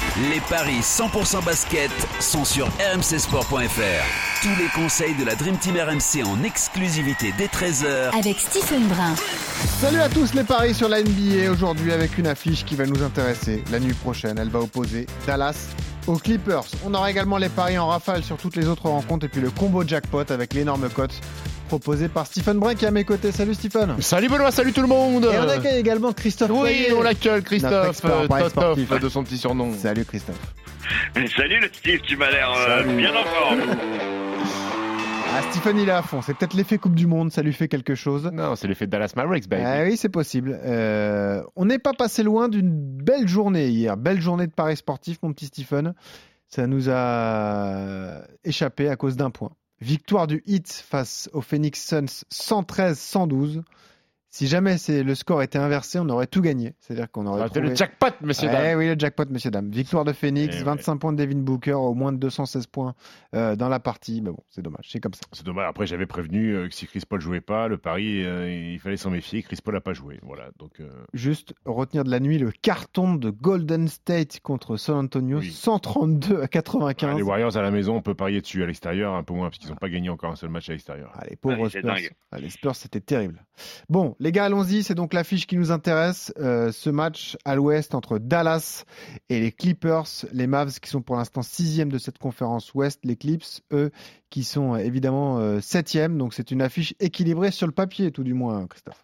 Les paris 100% basket sont sur rmcsport.fr. Tous les conseils de la Dream Team RMC en exclusivité dès 13h avec Stephen Brun. Salut à tous, les paris sur la NBA aujourd'hui avec une affiche qui va nous intéresser. La nuit prochaine, elle va opposer Dallas aux Clippers. On aura également les paris en rafale sur toutes les autres rencontres et puis le combo jackpot avec l'énorme cote proposé par Stephen Brun qui est à mes côtés. Salut Stephen. Salut Benoît, salut tout le monde. Et on accueille également Christophe. Oui, on l'accueille Christophe, Totoff de son petit surnom. Salut Christophe. Salut le Steve, tu m'as l'air bien en forme. Ah, Stephen il est à fond, c'est peut-être l'effet Coupe du Monde, ça lui fait quelque chose. Non, c'est l'effet Dallas Mavericks, baby. Ah oui, c'est possible. On n'est pas passé loin d'une belle journée hier, belle journée de paris sportifs mon petit Stephen. Ça nous a échappé à cause d'un point. Victoire du Heat face aux Phoenix Suns 113-112. Si jamais le score était inversé, on aurait tout gagné. C'est-à-dire qu'on aurait trouvé... le jackpot, messieurs dames. Oui, le jackpot, messieurs dames. Victoire de Phoenix, 25 points de Devin Booker, au moins de 216 points dans la partie. Mais bon, c'est dommage, c'est comme ça. C'est dommage. Après, j'avais prévenu que si Chris Paul jouait pas, le pari, il fallait s'en méfier. Chris Paul n'a pas joué. Voilà. Donc, juste retenir de la nuit le carton de Golden State contre San Antonio, oui. 132-95. Les Warriors à la maison, on peut parier dessus. À l'extérieur, un peu moins, parce qu'ils n'ont pas gagné encore un seul match à l'extérieur. Les pauvres Spurs. Les Spurs, c'était terrible. Bon, les gars, allons-y. C'est donc l'affiche qui nous intéresse. Ce match à l'ouest entre Dallas et les Clippers. Les Mavs qui sont pour l'instant 6e de cette conférence ouest. Les Clips, eux, qui sont évidemment 7e. Donc c'est une affiche équilibrée sur le papier, tout du moins, Christophe.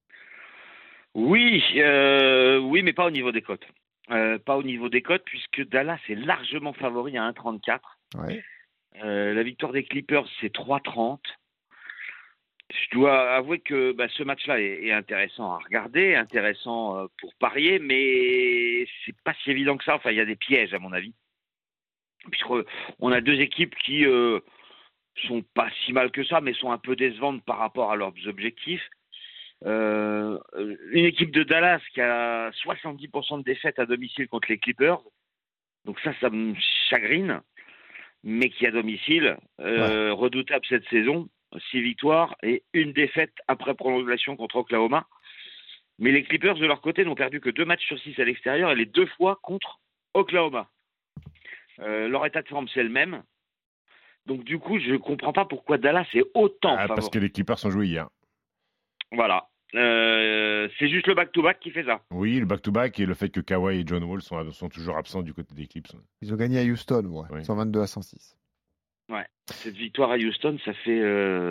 Oui, mais pas au niveau des cotes. Pas au niveau des cotes, puisque Dallas est largement favori à 1,34. Ouais. La victoire des Clippers, c'est 3,30. Je dois avouer que ce match-là est intéressant à regarder, intéressant pour parier, mais c'est pas si évident que ça. Enfin, il y a des pièges à mon avis. Puisqu'on a deux équipes qui sont pas si mal que ça, mais sont un peu décevantes par rapport à leurs objectifs. Une équipe de Dallas qui a 70% de défaites à domicile contre les Clippers. Donc ça me chagrine, mais qui à domicile, redoutable cette saison. 6 victoires et une défaite après prolongation contre Oklahoma. Mais les Clippers, de leur côté, n'ont perdu que 2 matchs sur 6 à l'extérieur et les 2 fois contre Oklahoma. Leur état de forme, c'est le même. Donc, du coup, je ne comprends pas pourquoi Dallas est autant favori. Parce que les Clippers ont joué hier. Voilà. C'est juste le back-to-back qui fait ça. Oui, le back-to-back et le fait que Kawhi et John Wall sont toujours absents du côté des Clips. Ils ont gagné à Houston, 122-106. Ouais, cette victoire à Houston, ça fait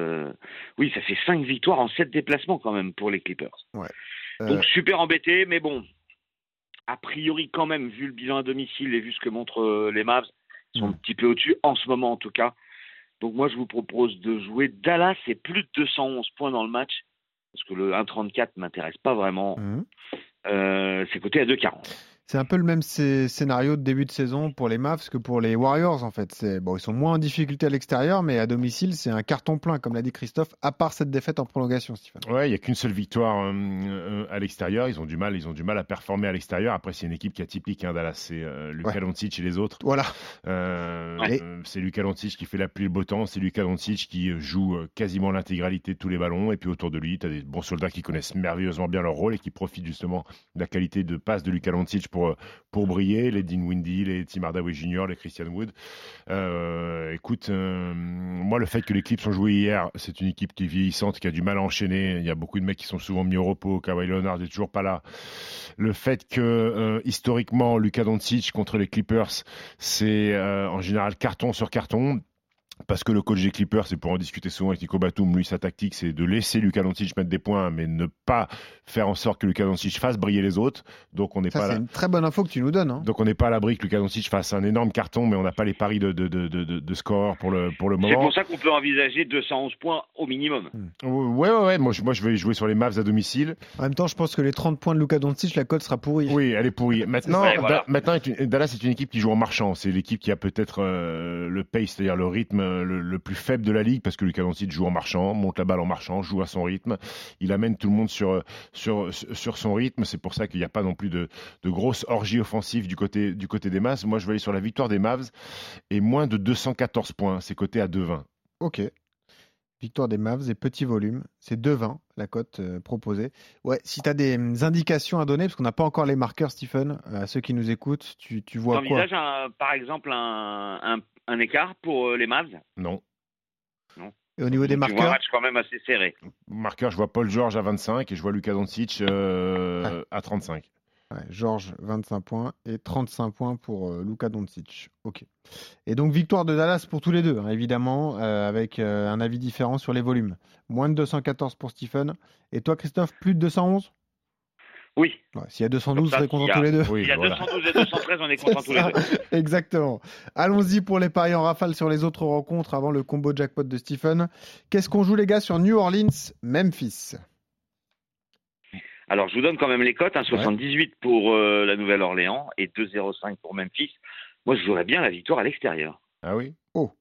5 victoires en 7 déplacements quand même pour les Clippers. Ouais. Donc super embêté, mais bon, a priori quand même, vu le bilan à domicile et vu ce que montrent les Mavs, ils sont un petit peu au-dessus, en ce moment en tout cas. Donc moi je vous propose de jouer Dallas et plus de 211 points dans le match, parce que le 1,34 ne m'intéresse pas vraiment. C'est coté à 2,40. C'est un peu le même scénario de début de saison pour les Mavs que pour les Warriors en fait. Ils sont moins en difficulté à l'extérieur, mais à domicile, c'est un carton plein, comme l'a dit Christophe, à part cette défaite en prolongation, Stéphane. Ouais, il n'y a qu'une seule victoire à l'extérieur. Ils ont du mal à performer à l'extérieur. Après, c'est une équipe qui est atypique, Dallas. C'est Luka Doncic et les autres. Voilà. C'est Luka Doncic qui fait la pluie et le beau temps. C'est Luka Doncic qui joue quasiment l'intégralité de tous les ballons. Et puis autour de lui, tu as des bons soldats qui connaissent merveilleusement bien leur rôle et qui profitent justement de la qualité de passe de Luka Doncic pour briller, les Dinwiddie, les Tim Hardaway Jr., les Christian Wood. Moi, le fait que les Clips ont joué hier, c'est une équipe qui est vieillissante, qui a du mal à enchaîner. Il y a beaucoup de mecs qui sont souvent mis au repos. Kawhi Leonard n'est toujours pas là. Le fait que, historiquement, Luka Doncic contre les Clippers, c'est en général carton sur carton. Parce que le coach des Clippers, c'est pour en discuter souvent avec Nico Batum, lui sa tactique c'est de laisser Luka Doncic mettre des points, mais ne pas faire en sorte que Luka Doncic fasse briller les autres. Donc on n'est pas là. C'est une très bonne info que tu nous donnes. Donc on n'est pas à l'abri que Luka Doncic fasse un énorme carton, mais on n'a pas les paris de score pour le moment. C'est pour ça qu'on peut envisager 211 points au minimum. Ouais. Moi je vais jouer sur les Mavs à domicile. En même temps, je pense que les 30 points de Luka Doncic, la cote sera pourrie. Oui, elle est pourrie. Maintenant, Dallas est une équipe qui joue en marchant. C'est l'équipe qui a peut-être le pace, c'est-à-dire le rythme le plus faible de la ligue, parce que Luka Doncic joue en marchant, monte la balle en marchant, joue à son rythme. Il amène tout le monde sur son rythme. C'est pour ça qu'il n'y a pas non plus de grosses orgies offensives du côté des Mavs. Moi, je vais aller sur la victoire des Mavs et moins de 214 points. C'est coté à 2,20. Ok. Victoire des Mavs et petit volume. C'est 2,20. la cote proposée. Ouais, si tu as des indications à donner, parce qu'on n'a pas encore les marqueurs, Stephen, à ceux qui nous écoutent, tu vois quoi? T'envisages par exemple un écart pour les Mavs? Non. Et au niveau des Tu vois un marqueurs, match quand même assez serré. Marqueur, je vois Paul George à 25 et je vois Luka Doncic à 35. ouais, Georges, 25 points et 35 points pour Luka Doncic. Ok. Et donc, victoire de Dallas pour tous les deux, hein, évidemment, avec un avis différent sur les volumes. Moins de 214 pour Stephen. Et toi, Christophe, plus de 211? Oui. Ouais, s'il y a 212, vous Comme ça, serez contents s'il y a- tous les deux. Oui, Il y a voilà. 212 et 213, on est contents tous les deux. Exactement. Allons-y pour les paris en rafale sur les autres rencontres avant le combo jackpot de Stephen. Qu'est-ce qu'on joue, les gars, sur New Orleans, Memphis? Alors, je vous donne quand même les cotes. 1,78 pour la Nouvelle-Orléans et 2,05 pour Memphis. Moi, je jouerais bien la victoire à l'extérieur. Ah oui? Oh.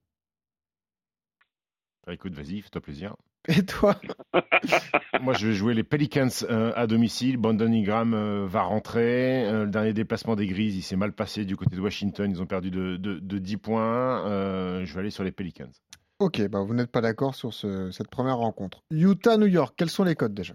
Bah, écoute, vas-y, fais-toi plaisir. Et toi? Moi, je vais jouer les Pelicans à domicile. Brandon Ingram va rentrer. Le dernier déplacement des Grises, il s'est mal passé du côté de Washington. Ils ont perdu de 10 points. Je vais aller sur les Pelicans. Ok, bah vous n'êtes pas d'accord sur cette première rencontre. Utah-New York, quels sont les cotes déjà?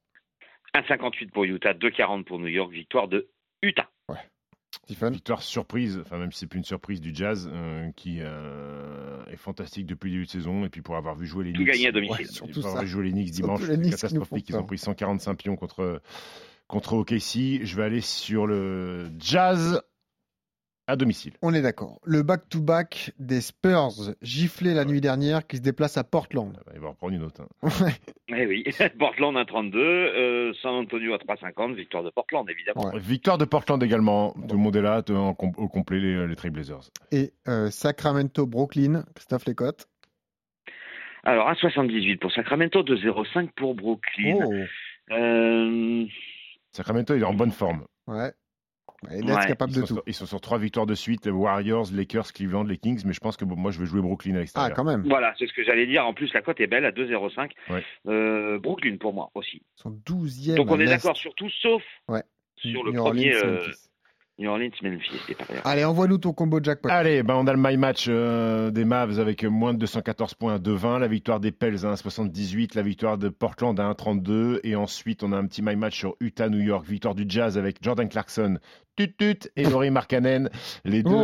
1,58 pour Utah, 2,40 pour New York. Victoire de Utah. Stephen? Victoire surprise, enfin même si c'est plus une surprise du Jazz qui est fantastique depuis le début de saison. Et puis pour avoir vu jouer les Tout Knicks, gagné à domicile. Ouais, surtout pour ça. avoir vu jouer les Knicks Surtout dimanche, les c'est Knicks qui nous catastrophique. font Ils ont peur. pris 145 pions contre OKC. Je vais aller sur le Jazz à domicile. On est d'accord. Le back-to-back des Spurs giflé la nuit dernière qui se déplace à Portland. Il va reprendre une autre. Eh oui, Portland 1,32, San Antonio à 3,50, victoire de Portland, évidemment. Ouais. Victoire de Portland également. Tout le monde est là, au complet, les Trailblazers. Et Sacramento-Brooklyn, Christophe Lécotte. Alors, 1,78 pour Sacramento, 2,05 pour Brooklyn. Oh, Sacramento, il est en bonne forme. ouais. Et Nets Ouais. capable de tout. Ils sont sur 3 victoires de suite, les Warriors, Lakers, Cleveland, les Kings, mais je pense que moi je vais jouer Brooklyn à Ah, l'extérieur. quand même. Voilà, c'est ce que j'allais dire. En plus, la cote est belle à 2,05. Ouais. Brooklyn pour moi aussi. Ils sont 12e. Donc on à est l'Est. d'accord sur tout, sauf Ouais. sur le New premier Orleans, Memphis. New Orleans, Memphis. C'est pas grave. Allez, envoie-nous ton combo jackpot. Allez, on a le my match des Mavs avec moins de 214 points à 2,20, la victoire des Pels à 1,78, la victoire de Portland à 1,32 et ensuite on a un petit my match sur Utah-New York, victoire du Jazz avec Jordan Clarkson, et Lauri Markkanen, les deux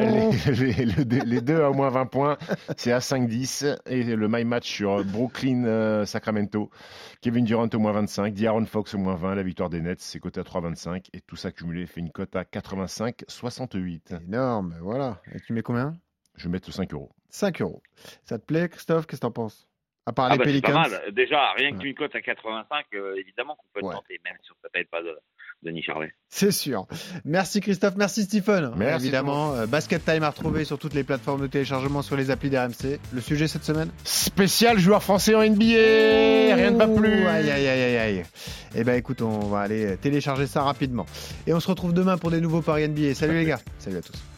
à au moins 20 points, c'est à 5,10 et le my match sur Brooklyn-Sacramento, Kevin Durant au moins 25, De'Aaron Fox au moins 20, la victoire des Nets, c'est coté à 3,25 et tout ça cumulé fait une cote à 85,68. Énorme, voilà. Et tu mets combien? Je vais mettre 5 euros. 5 euros. Ça te plaît, Christophe? Qu'est-ce que t'en penses? À part Ah les bah, c'est Pelicans. pas mal. Déjà, rien Ouais. qu'une cote à 85, évidemment qu'on peut le Ouais. tenter, même si on ne s'appelle pas Denis Charvet. C'est sûr. Merci Christophe, merci Stephen. Merci Évidemment, Basket Time à retrouver sur toutes les plateformes de téléchargement, sur les applis d'RMC. Le sujet cette semaine? Spécial joueur français en NBA, rien ne va plus. Aïe, aïe, aïe, aïe, aïe. Eh ben écoute, on va aller télécharger ça rapidement. Et on se retrouve demain pour des nouveaux paris NBA. Salut les gars. Salut à tous.